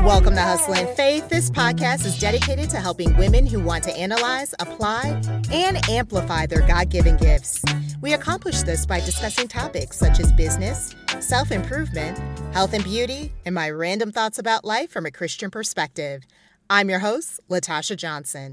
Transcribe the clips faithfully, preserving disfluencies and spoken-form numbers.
Welcome to Hustle and Faith. This podcast is dedicated to helping women who want to analyze, apply, and amplify their God-given gifts. We accomplish this by discussing topics such as business, self-improvement, health and beauty, and my random thoughts about life from a Christian perspective. I'm your host, Latasha Johnson.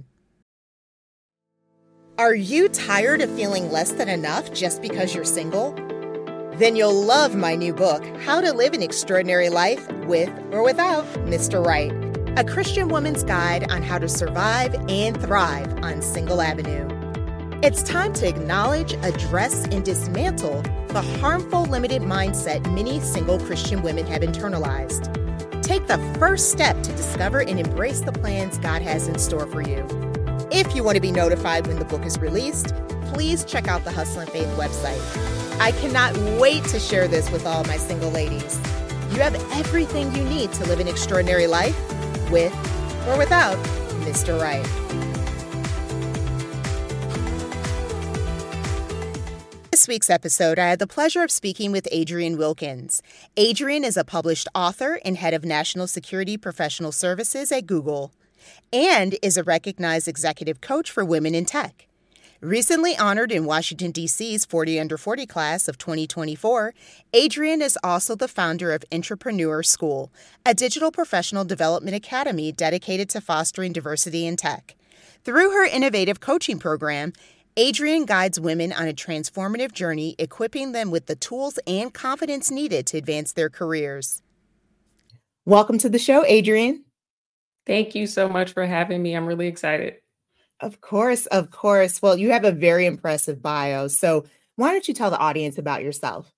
Are you tired of feeling less than enough just because you're single? Then you'll love my new book, How to Live an Extraordinary Life with or Without Mister Right, a Christian woman's guide on how to survive and thrive on Single Avenue. It's time to acknowledge, address, and dismantle the harmful, limited mindset many single Christian women have internalized. Take the first step to discover and embrace the plans God has in store for you. If you want to be notified when the book is released, please check out the Hustle and Faith website. I cannot wait to share this with all my single ladies. You have everything you need to live an extraordinary life with or without Mister Right. This week's episode, I had the pleasure of speaking with Adrienne Wilkins. Adrienne is a published author and head of National Security Professional Services at Google, and is a recognized executive coach for women in tech. Recently honored in Washington, D C's forty under forty class of twenty twenty-four, Adrienne is also the founder of Entrepreneur School, a digital professional development academy dedicated to fostering diversity in tech. Through her innovative coaching program, Adrienne guides women on a transformative journey, equipping them with the tools and confidence needed to advance their careers. Welcome to the show, Adrienne. Thank you so much for having me. I'm really excited. Of course, of course. Well, you have a very impressive bio. So why don't you tell the audience about yourself?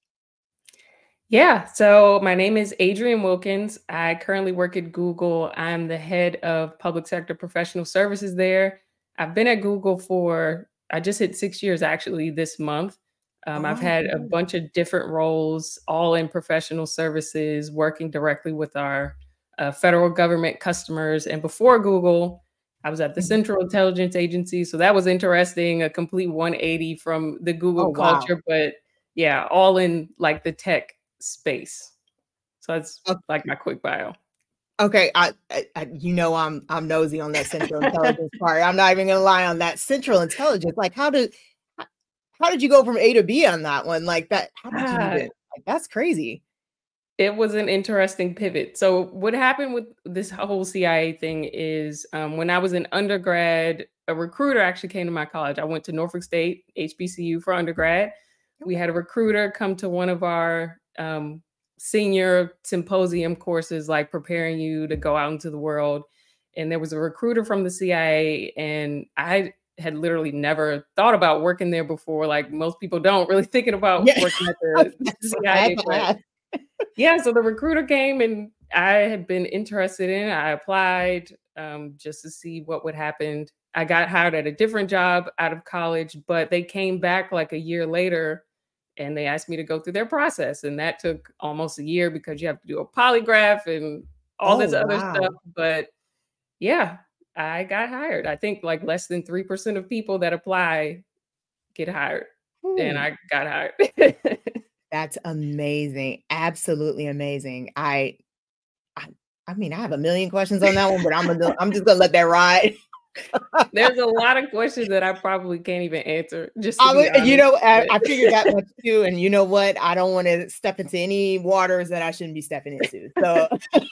Yeah, so my name is Adrienne Wilkins. I currently work at Google. I'm the head of public sector professional services there. I've been at Google for, I just hit six years actually this month. Um, Oh, I've had a good. bunch of different roles, all in professional services, working directly with our uh, federal government customers. And before Google, I was at the Mhm. Central Intelligence Agency. So that was interesting, a complete one eighty from the Google Oh, wow. culture, but yeah, all in like the tech space. So that's O- like my quick bio. Okay, I, I, I- you know, I'm I'm nosy on that Central Intelligence part. I'm not even gonna lie on that Central Intelligence. Like, how did how how did you go from A to B on that one? Like that? How did you Ah, even? Like, that's crazy. it was an interesting pivot. So what happened with this whole C I A thing is um, when I was an undergrad, a recruiter actually came to my college. I went to Norfolk State, H B C U for undergrad. We had a recruiter come to one of our um, senior symposium courses, like preparing you to go out into the world. And there was a recruiter from the C I A, and I had literally never thought about working there before. Like most people don't really thinking about Yeah, working at the that's what I C I A, had to but ask. yeah, so the recruiter came and I had been interested in it. I applied um, just to see what would happen. I got hired at a different job out of college, but they came back like a year later and they asked me to go through their process. And that took almost a year because you have to do a polygraph and all Oh, this other stuff. wow. But yeah, I got hired. I think like less than three percent of people that apply get hired. And Ooh, I got hired. that's amazing. Absolutely amazing. I, I, I mean, I have a million questions on that one, but I'm gonna, I'm just gonna let that ride. There's a lot of questions that I probably can't even answer, just to I, be would- you honest. know, I, I figured that But much too. And you know what? I don't want to step into any waters that I shouldn't be stepping into. So,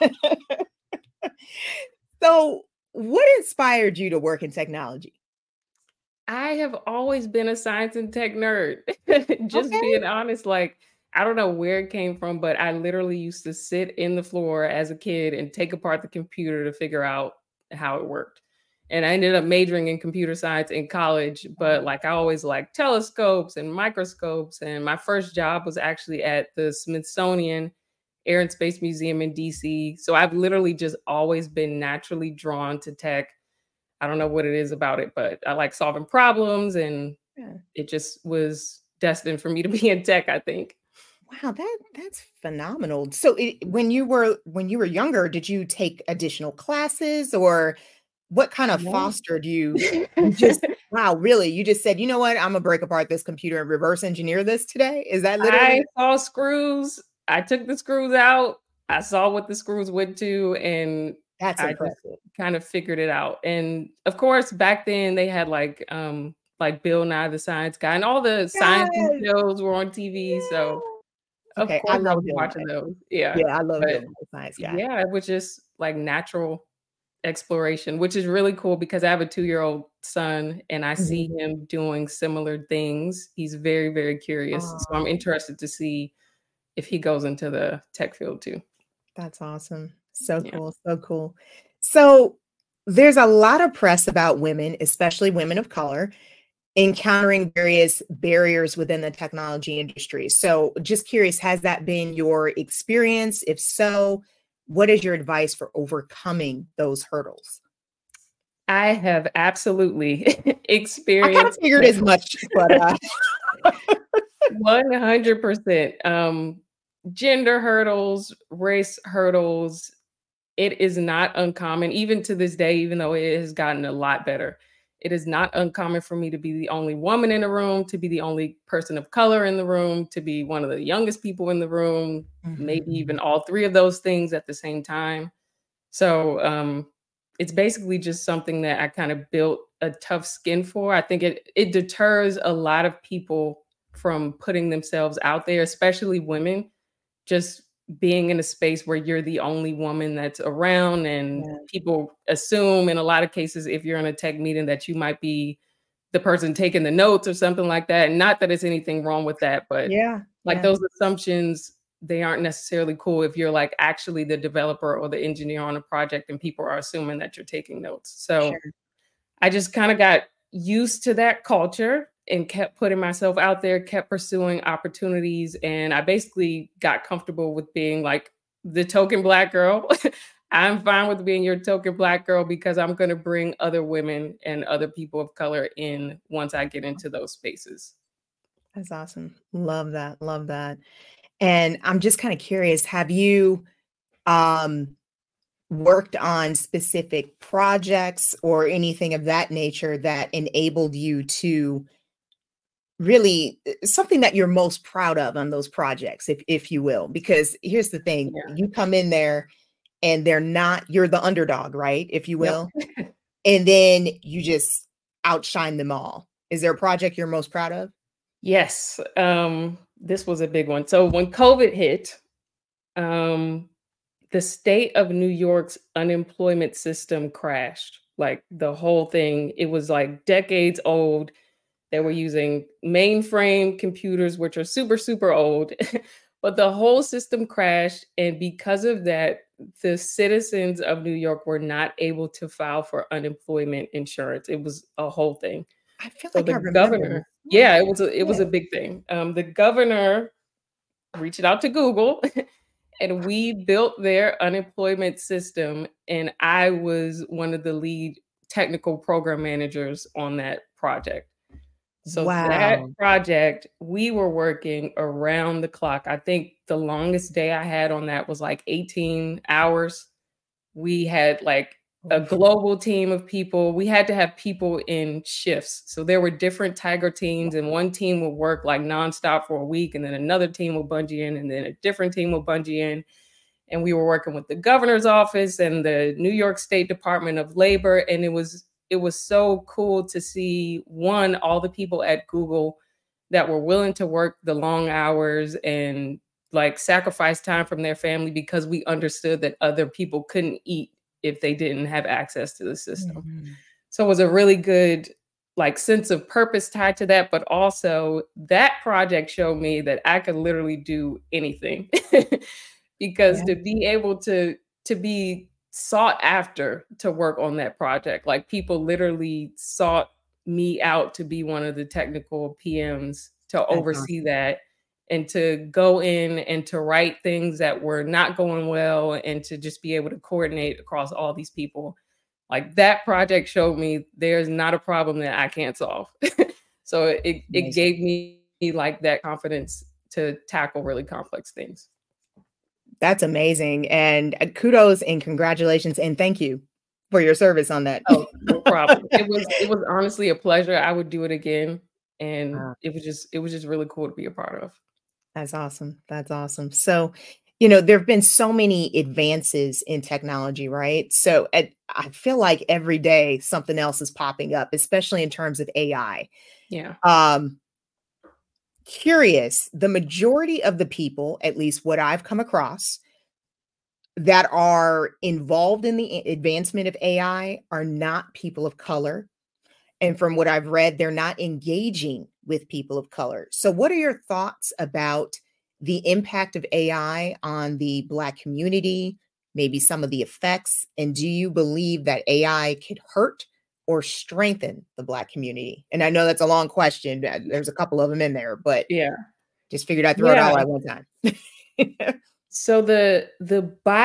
so what inspired you to work in technology? I have always been a science and tech nerd. Just Okay. being honest, like I don't know where it came from, but I literally used to sit in the floor as a kid and take apart the computer to figure out how it worked. And I ended up majoring in computer science in college, but like I always liked telescopes and microscopes. And my first job was actually at the Smithsonian Air and Space Museum in D C. So I've literally just always been naturally drawn to tech. I don't know what it is about it, but I like solving problems and Yeah. it just was destined for me to be in tech, I think. Wow, that that's phenomenal. So it, when you were when you were younger, did you take additional classes or what kind of No. fostered you? You just wow, really? You just said, you know what? I'm gonna break apart this computer and reverse engineer this today. Is that I literally? saw screws. I took the screws out. I saw what the screws went to, and That's I just impressive. kind of figured it out. And of course, back then they had like um like Bill Nye the Science Guy, and all the science Yes. shows were on T V. So Yeah. of Okay, I course I love was Bill watching Nye. those. Yeah. Yeah, I love Bill But Nye, the Science Guy. yeah, it was just like natural exploration, which is really cool because I have a two-year-old son and I see Mhm. him doing similar things. He's very, very curious. So I'm Aw, interested to see if he goes into the tech field too. that's awesome. So Yeah. cool, so cool. So, there's a lot of press about women, especially women of color, encountering various barriers within the technology industry. So, just curious, has that been your experience? If so, what is your advice for overcoming those hurdles? I have absolutely I kind of experienced figured as much, but uh one hundred percent um, gender hurdles, race hurdles. It is not uncommon, even to this day, even though it has gotten a lot better. It is not uncommon for me to be the only woman in the room, to be the only person of color in the room, to be one of the youngest people in the room, maybe Mhm. even all three of those things at the same time. So um, it's basically just something that I kind of built a tough skin for. I think it it deters a lot of people from putting themselves out there, especially women, just being in a space where you're the only woman that's around, and Yeah. people assume in a lot of cases if you're in a tech meeting that you might be the person taking the notes or something like that. And not that it's anything wrong with that, but Yeah, like yeah, those assumptions, they aren't necessarily cool if you're like actually the developer or the engineer on a project and people are assuming that you're taking notes. So sure. I just kind of got used to that culture and kept putting myself out there, kept pursuing opportunities. And I basically got comfortable with being like the token Black girl. I'm fine with being your token Black girl because I'm going to bring other women and other people of color in once I get into those spaces. That's awesome. Love that, love that. And I'm just kinda curious, have you, um, worked on specific projects or anything of that nature that enabled you to really uh, something that you're most proud of on those projects, if if you will? Because here's the thing, Yeah. you come in there and they're not you're the underdog, right, if you Yep. will, and then you just outshine them all. Is there a project you're most proud of? Yes. Um, this was a big one. So when COVID hit, um, the state of New York's unemployment system crashed. Like the whole thing, it was like decades old. They were using mainframe computers, which are super, super old. But the whole system crashed. And because of that, the citizens of New York were not able to file for unemployment insurance. It was a whole thing. I feel So like the I remember this. governor, Yeah, yeah, it was a it was yeah. a big thing. Um, the governor reached out to Google and we built their unemployment system, and I was one of the lead technical program managers on that project. So that Wow. project, we were working around the clock. I think the longest day I had on that was like eighteen hours. We had like a Holy smokes. global team of people. We had to have people in shifts. So there were different Tiger teams, and one team would work like nonstop for a week, and then another team would bungee in, and then a different team would bungee in. And we were working with the governor's office and the New York State Department of Labor. And it was it was so cool to see one, all the people at Google that were willing to work the long hours and like sacrifice time from their family because we understood that other people couldn't eat if they didn't have access to the system. Mhm. So it was a really good like sense of purpose tied to that, but also that project showed me that I could literally do anything. Because Yeah, to be able to to be sought after to work on that project, like people literally sought me out to be one of the technical P Ms to that's oversee awesome. that and to go in and to write things that were not going well and to just be able to coordinate across all these people. Like that project showed me there's not a problem that I can't solve. So it it Amazing. gave me like that confidence to tackle really complex things. That's amazing, and, uh, kudos and congratulations, and thank you for your service on that. Oh, no problem. It was it was honestly a pleasure. I would do it again, and Wow, it was just it was just really cool to be a part of. that's awesome, that's awesome. So, You know, there have been so many advances in technology, right? So at, I feel like every day something else is popping up, especially in terms of A I. Yeah. Um, Curious, the majority of the people, at least what I've come across, that are involved in the a- advancement of A I are not people of color. And from what I've read, they're not engaging with people of color. So, what are your thoughts about the impact of A I on the Black community, maybe some of the effects? And do you believe that A I could hurt or strengthen the Black community? And I know that's a long question. uh, There's a couple of them in there, but Yeah. just figured I'd throw it all Yeah. at one time. So the the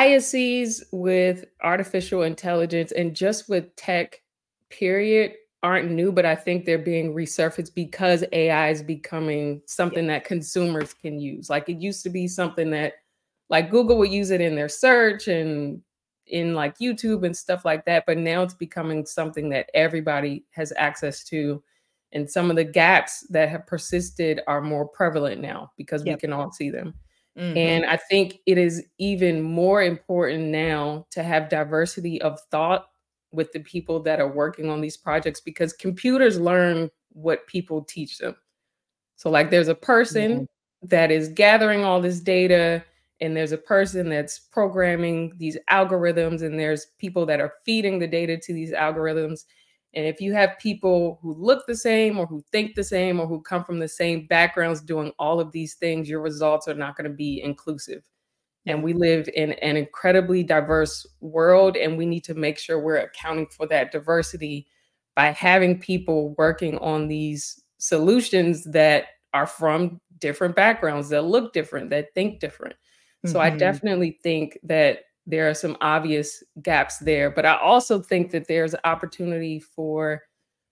biases with artificial intelligence and just with tech, period, aren't new, but I think they're being resurfaced because A I is becoming Yeah. something that consumers can use. Like it used to be something that like Google would use it in their search and in like YouTube and stuff like that, but now it's becoming something that everybody has access to. And some of the gaps that have persisted are more prevalent now because we Yep. can all see them. Hmm. And I think it is even more important now to have diversity of thought with the people that are working on these projects because computers learn what people teach them. So, like, there's a Yeah. person that is gathering all this data, and there's a person that's programming these algorithms, and there's people that are feeding the data to these algorithms. And if you have people who look the same, or who think the same, or who come from the same backgrounds doing all of these things, your results are not going to be inclusive. And Yeah. we live in an incredibly diverse world, and we need to make sure we're accounting for that diversity by having people working on these solutions that are from different backgrounds, that look different, that think different. So I Hmm. definitely think that there are some obvious gaps there, but I also think that there's opportunity for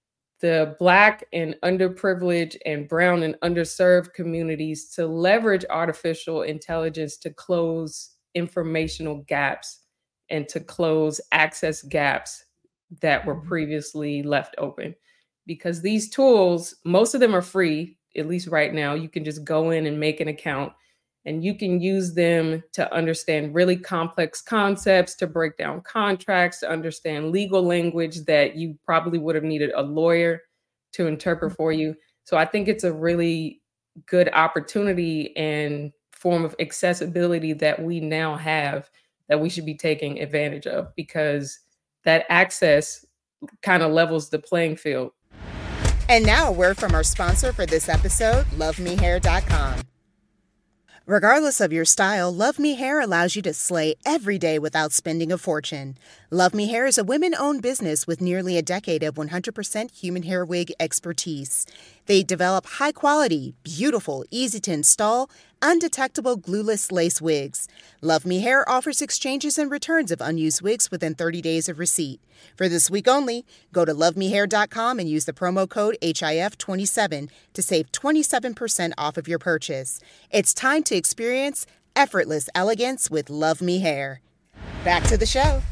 the Black and underprivileged and brown and underserved communities to leverage artificial intelligence to close informational gaps and to close access gaps that were Hmm. previously left open. Because these tools, most of them are free, at least right now. You can just go in and make an account and you can use them to understand really complex concepts, to break down contracts, to understand legal language that you probably would have needed a lawyer to interpret for you. So I think it's a really good opportunity and form of accessibility that we now have that we should be taking advantage of because that access kind of levels the playing field. And now a word from our sponsor for this episode, love me hair dot com. Regardless of your style, Love Me Hair allows you to slay every day without spending a fortune. Love Me Hair is a women-owned business with nearly a decade of one hundred percent human hair wig expertise. They develop high-quality, beautiful, easy-to-install, undetectable glueless lace wigs. Love Me Hair offers exchanges and returns of unused wigs within thirty days of receipt. For this week only, go to love me hair dot com and use the promo code H I F twenty-seven to save twenty-seven percent off of your purchase. It's time to experience effortless elegance with Love Me Hair. Back to the show.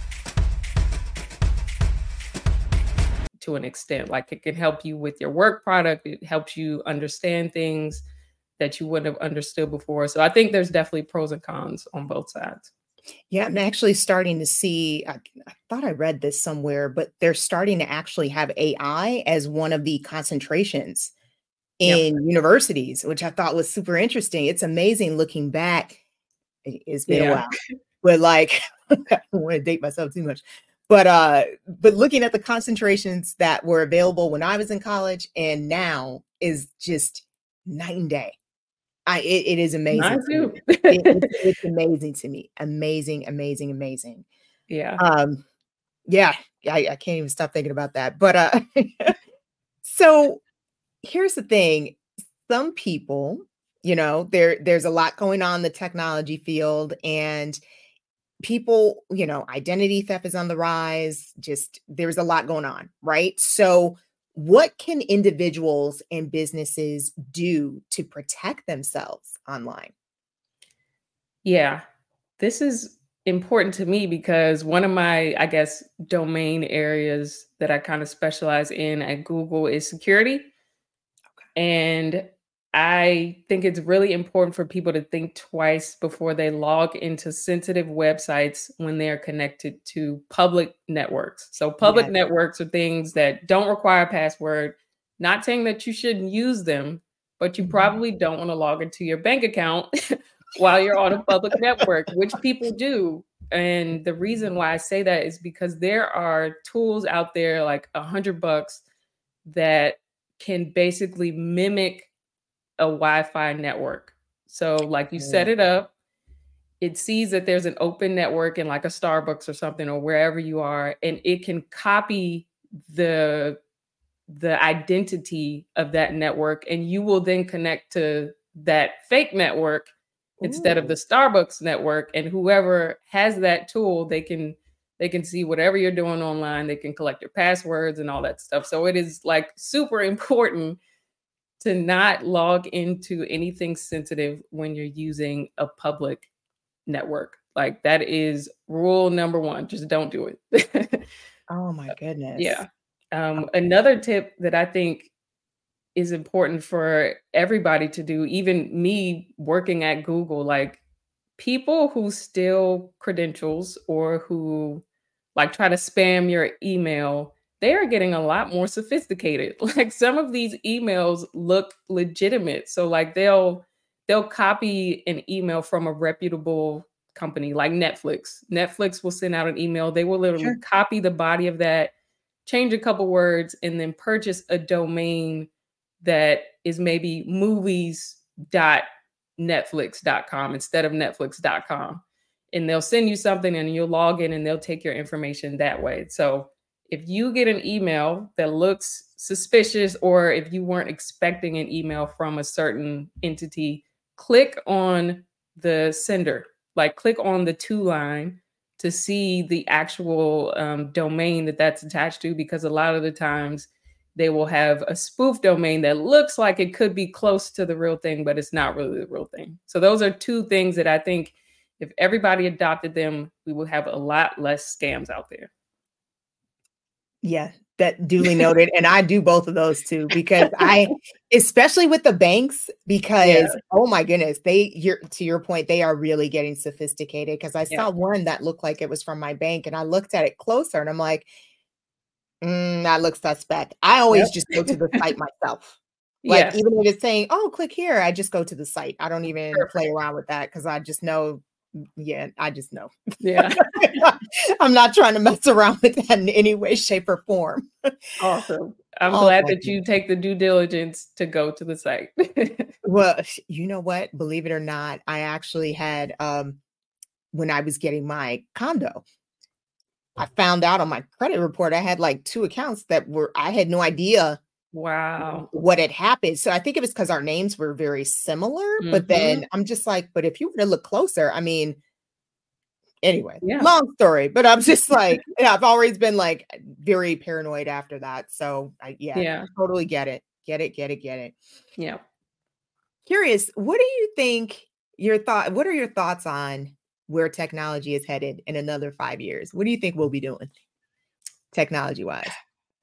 To an extent, like it can help you with your work product, it helps you understand things that you wouldn't have understood before. So I think there's definitely pros and cons on both sides. Yeah, I'm actually starting to see. I, I thought I read this somewhere, but they're starting to actually have A I as one of the concentrations Yep. in universities, which I thought was super interesting. It's amazing looking back. It- It's been a Yeah. while, but like, I don't want to date myself too much. But uh, but looking at the concentrations that were available when I was in college and now is just night and day. I it, it is amazing Mine to me. too. It, it's, it's amazing to me. Amazing, amazing, amazing. Yeah. Um, yeah, I, I can't even stop thinking about that. But uh, so here's the thing: some people, you know, there there's a lot going on in the technology field, and people, you know, identity theft is on the rise. Just there's a lot going on, right? So, what can individuals and businesses do to protect themselves online? Yeah. This is important to me because one of my, I guess, domain areas that I kind of specialize in at Google is security. And I think it's really important for people to think twice before they log into sensitive websites when they are connected to public networks. So public Yes. networks are things that don't require a password. Not saying that you shouldn't use them, but you Mhm. probably don't want to log into your bank account while you're on a public network, which people do. And the reason why I say that is because there are tools out there like a hundred bucks that can basically mimic a Wi-Fi network. So like you set Yeah. it up, it sees that there's an open network in like a Starbucks or something or wherever you are, and it can copy the the identity of that network, and you will then connect to that fake network instead of the Ooh. Starbucks network. And whoever has that tool, they can they can see whatever you're doing online. They can collect your passwords and all that stuff. So it is like super important to not log into anything sensitive when you're using a public network. Like that is rule number one. Just don't do it. Oh my goodness. Yeah. Um, another tip that I think is important for everybody to do, even me working at Google, like people who steal credentials or who like try to spam your email, they are getting a lot more sophisticated. Like some of these emails look legitimate. So like they'll they'll copy an email from a reputable company like Netflix. Netflix will send out an email. They will literally Sure. copy the body of that, change a couple words, and then purchase a domain that is maybe movies dot netflix dot com instead of netflix dot com. And they'll send you something and you'll log in and they'll take your information that way. So if you get an email that looks suspicious, or if you weren't expecting an email from a certain entity, click on the sender, like click on the to line to see the actual um, domain that that's attached to, because a lot of the times they will have a spoof domain that looks like it could be close to the real thing, but it's not really the real thing. So those are two things that I think if everybody adopted them, we would have a lot less scams out there. Yeah, that duly noted. And I do both of those too, because I, especially with the banks, Yeah, because oh my goodness, they, you're to your point, they are really getting sophisticated. Because I yeah, saw one that looked like it was from my bank, and I looked at it closer, and I'm like, mm, that looks suspect. I always just go to yep. the site myself. Like, Yeah, even if it's saying, "Oh, click here," I just go to the site. I don't even play perfect. around with that because I just know, yeah, I just know. Yeah, I'm not trying to mess around with that in any way, shape, or form. awesome. I'm Oh glad my that you goodness. take the due diligence to go to the site. Well, you know what? Believe it or not, I actually had, um, when I was getting my condo, I found out on my credit report I had like two accounts that were, I had no idea Wow. what had happened. So I think it was because our names were very similar, but Mhm. then I'm just like, but if you were to look closer, I mean, anyway, Yeah, long story, but I'm just like, yeah, I've always been like very paranoid after that. So I, yeah, yeah, totally get it. Get it, get it, get it. yeah. Curious, what do you think your thought what are your thoughts on where technology is headed in another five years? What do you think we'll be doing technology-wise?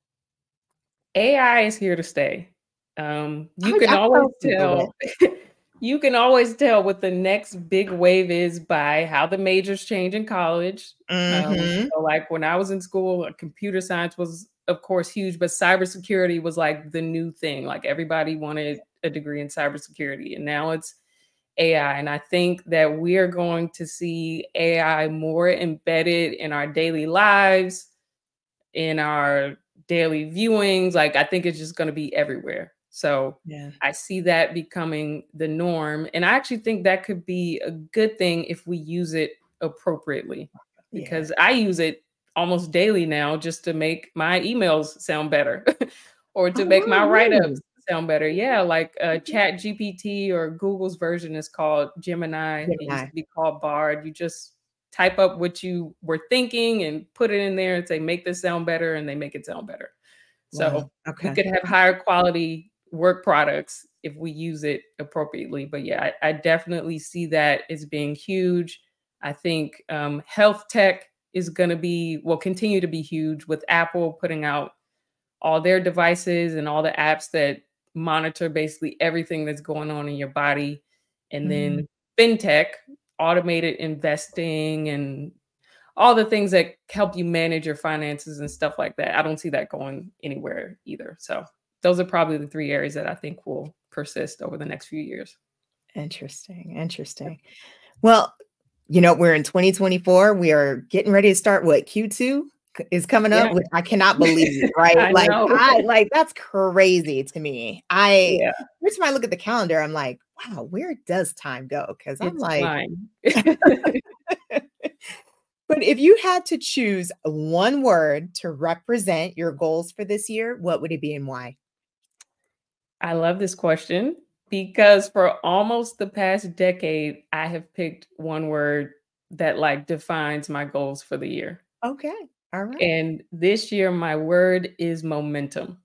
A I is here to stay. Um, you I can I always tell people that. tell you can always tell what the next big wave is by how the majors change in college. Um, Mhm. so like when I was in school, uh, computer science was of course huge, but cybersecurity was like the new thing. Like everybody wanted a degree in cybersecurity, and now it's A I. And I think that we are going to see A I more embedded in our daily lives, in our daily viewings. Like I think it's just going to be everywhere. So Yeah. I see that becoming the norm. And I actually think that could be a good thing if we use it appropriately, Yeah. because I use it almost daily now just to make my emails sound better or to Oh, make my wow, write-ups really? sound better. Yeah, like uh, Okay. Chat G P T or Google's version is called Gemini. It used Gemini. to be called Bard. You just type up what you were thinking and put it in there and say, make this sound better, and they make it sound better. Wow. So we Okay. could have higher quality work products if we use it appropriately. But yeah, I, I definitely see that as being huge. I think um, health tech is going to be, will continue to be huge with Apple putting out all their devices and all the apps that monitor basically everything that's going on in your body. And Mhm. then fintech, automated investing, and all the things that help you manage your finances and stuff like that. I don't see that going anywhere either. So those are probably the three areas that I think will persist over the next few years. Interesting, interesting. Well, you know, we're in twenty twenty-four. We are getting ready to start what Q two c- is coming up, Yeah, which I cannot believe, right? I Like know. I like that's crazy to me. I Yeah, every time I look at the calendar, I'm like, wow, where does time go? Because I'm it's like, flying. but if you had to choose one word to represent your goals for this year, what would it be and why? I love this question because for almost the past decade, I have picked one word that like defines my goals for the year. Okay. All right. And this year, my word is momentum.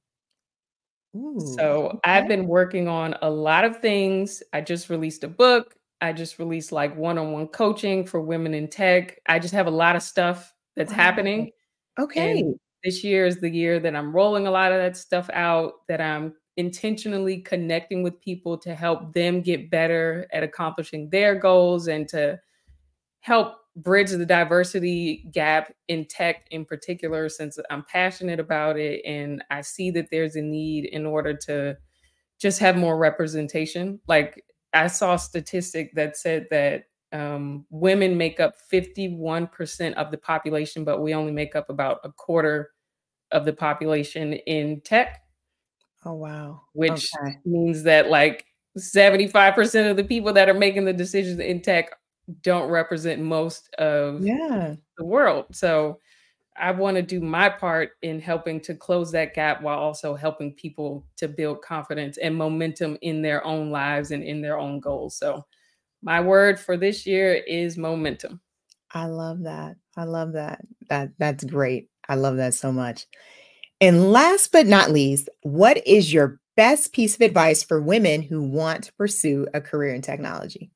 Ooh, So I've okay. been working on a lot of things. I just released a book. I just released like one on one coaching for women in tech. I just have a lot of stuff that's Wow. happening. And Okay. this year is the year that I'm rolling a lot of that stuff out, that I'm intentionally connecting with people to help them get better at accomplishing their goals and to help bridge the diversity gap in tech in particular, since I'm passionate about it and I see that there's a need in order to just have more representation. Like I saw a statistic that said that um, women make up fifty-one percent of the population, but we only make up about a quarter of the population in tech, Oh, wow. which Okay. means that like seventy-five percent of the people that are making the decisions in tech don't represent most of Yeah. the world. So I want to do my part in helping to close that gap while also helping people to build confidence and momentum in their own lives and in their own goals. So my word for this year is momentum. I love that. I love that. That that's great. I love that so much. And last but not least, what is your best piece of advice for women who want to pursue a career in technology?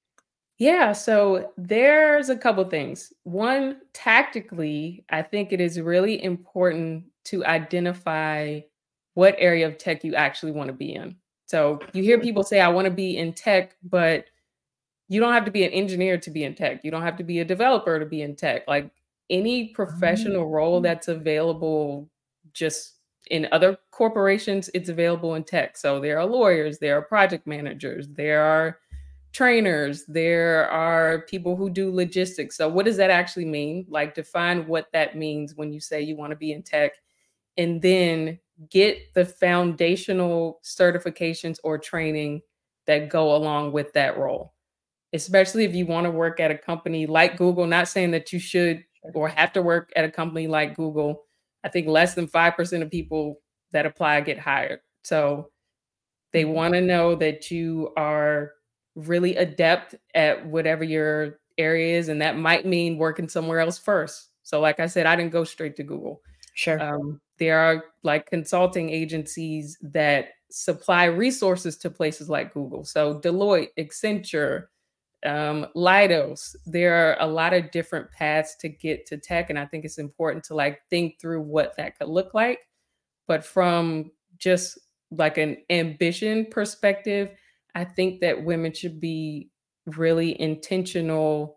Yeah, so there's a couple things. One, tactically, I think it is really important to identify what area of tech you actually want to be in. So you hear Mm, people say, I want to be in tech, but you don't have to be an engineer to be in tech. You don't have to be a developer to be in tech. Like any professional role um, that's available just in other corporations, it's available in tech. So there are lawyers, there are project managers, there are trainers, there are people who do logistics. So what does that actually mean? Like define what that means when you say you want to be in tech, and then get the foundational certifications or training that go along with that role, especially if you want to work at a company like Google. Not saying that you should sure. or have to work at a company like Google. I think less than five percent of people that apply get hired. So they Mhm. want to know that you are really adept at whatever your area is. And that might mean working somewhere else first. So, like I said, I didn't go straight to Google. Sure. Um, there are like consulting agencies that supply resources to places like Google. So, Deloitte, Accenture, um, Leidos. There are a lot of different paths to get to tech, and I think it's important to like think through what that could look like. But from just like an ambition perspective, I think that women should be really intentional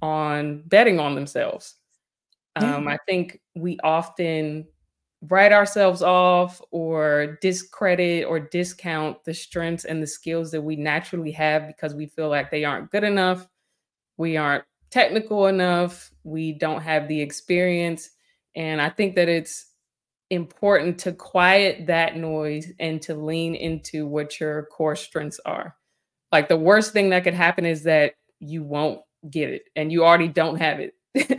on betting on themselves. Yeah. Um, I think we often write ourselves off or discredit or discount the strengths and the skills that we naturally have because we feel like they aren't good enough, we aren't technical enough, we don't have the experience. And I think that it's important to quiet that noise and to lean into what your core strengths are. Like the worst thing that could happen is that you won't get it and you already don't have it.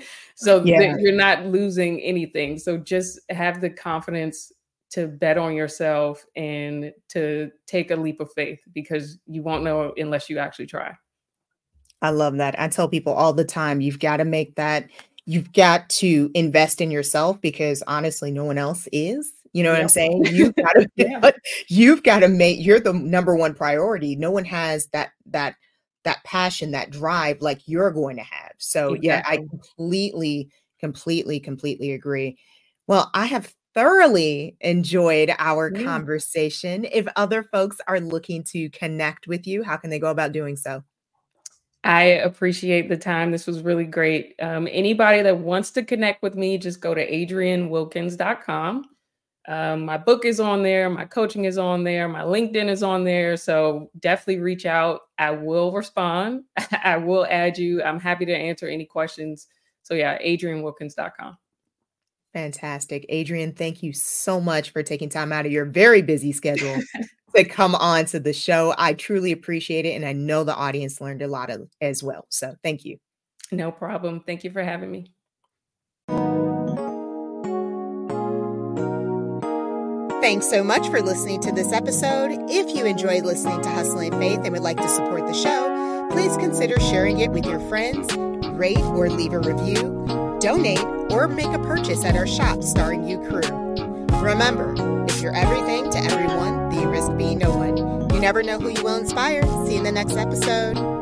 So that Yeah. you're not losing anything. So just have the confidence to bet on yourself and to take a leap of faith, because you won't know unless you actually try. I love that. I tell people all the time, you've got to make that, you've got to invest in yourself because honestly, no one else is. You know what I'm Yep. saying? You've got Yeah, to, you've got to make, you're the number one priority. No one has that, that, that passion, that drive like you're going to have. So yeah, I exactly. completely, completely, completely agree. Well, I have thoroughly enjoyed our Yeah. conversation. If other folks are looking to connect with you, how can they go about doing so? I appreciate the time. This was really great. Um, anybody that wants to connect with me, just go to adrienne wilkins dot com. Um, my book is on there. My coaching is on there. My LinkedIn is on there. So definitely reach out. I will respond. I will add you. I'm happy to answer any questions. So yeah, adrienne wilkins dot com. Fantastic. Adrienne, thank you so much for taking time out of your very busy schedule to come on to the show. I truly appreciate it. And I know the audience learned a lot of, as well. So thank you. No problem. Thank you for having me. Thanks so much for listening to this episode. If you enjoyed listening to Hustling Faith and would like to support the show, please consider sharing it with your friends, rate or leave a review, donate, or make a purchase at our shop, Starring You Crew. Remember, if you're everything to everyone, then you risk being no one. You never know who you will inspire. See you in the next episode.